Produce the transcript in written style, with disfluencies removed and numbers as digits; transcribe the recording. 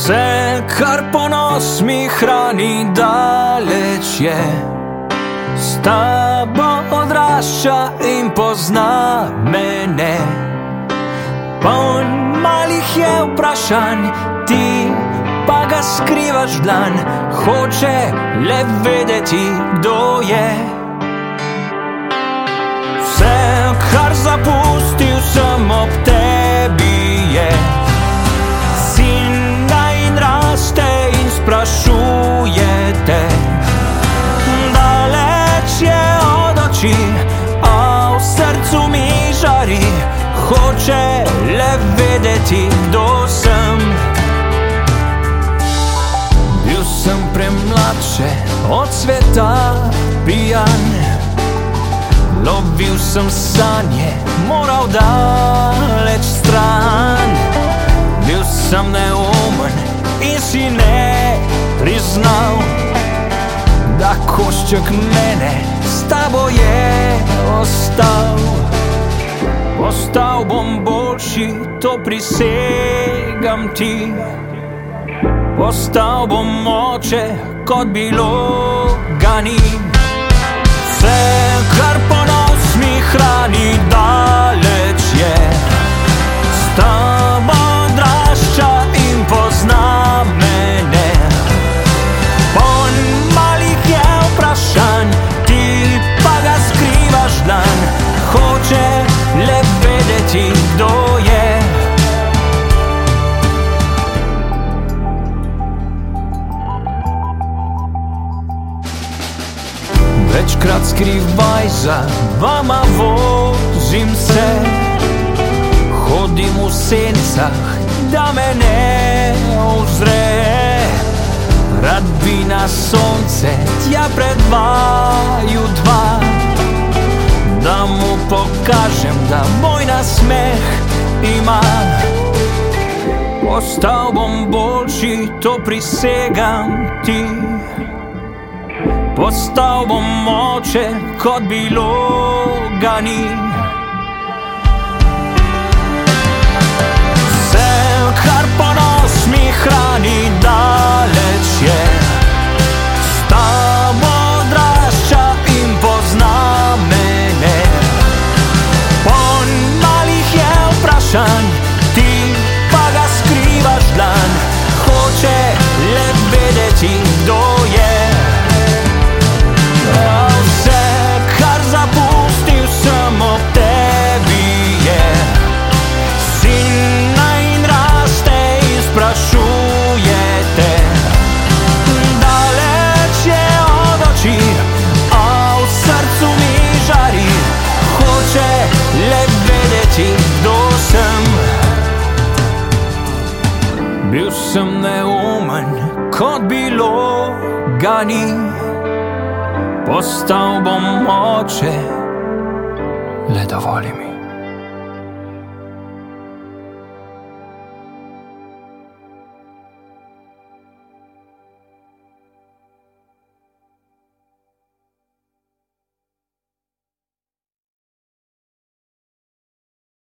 Vse, kar ponos mi hrani, daleč je. S tabo odrašča in pozna mene. Poln malih je vprašanj, ti pa ga skrivaš v dlan. Hoče le vedeti, kdo je. Vse, kar zapustil sem ob tebi je. Sin ga in raste in sprašuje te. Daleč je od oči, a v srcu mi žari. Hoče le vedeti, kdo sem. Bil sem premlad še od sveta pijan. Lovil sem sanje, moral daleč stran. Bil sem neumen in si ne priznal, da košček mene s tabo je ostal. Postal bom boljši, to prisegam ti. Postal bom oče, kot bilo ga ni. Vse, kar ponos mi hrani, daleč je. S tabo odrašča in pozna mene. Poln malih je vprašanj, ti pa ga skrivaš dan. Hoče le vedeti, kdo je. Večkrat skrivaj za vama vozim se. Hodim v sencah, da me ne uzre. Rad bi na sonce tja pred vaju dva, da mu pokažem, da moj nasmeh ima. Postal bom boljši, to prisegam ti. Postal bom oče, kot bilo ga ni. Vse, kar ponos mi hrani, daleč je. S tabo odrašča in pozna mene. Poln malih je vprašanj, ti pa ga skrivaš dlan. Hoče le vedeti, kdo je. Vse, kar zapustil sem ob tebi je. Sin in raste in sprašuje te. Daleč je od oči, a v srcu mi žari. Hoče le vedeti, kdo sem. Bil sem neumen, kot bilo ga ni. Postal bom oče, le dovoli mi.